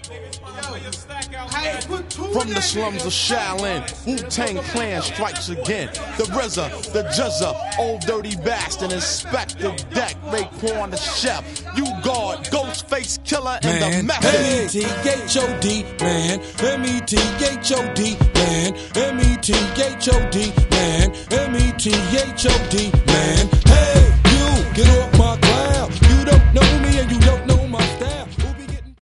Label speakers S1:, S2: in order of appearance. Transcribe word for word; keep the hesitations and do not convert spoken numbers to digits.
S1: From the slums of Shaolin, Wu-Tang Clan strikes again. The R Z A, the Juzza, Old Dirty Bastard, Inspector Deck, Raekwon the Chef, You Guard, Ghostface Killer, and
S2: man,
S1: the Method.
S2: M E T H O D, man, M E T H O D, man, M E T H O D, man, M E T H O D, man. Hey, you, get off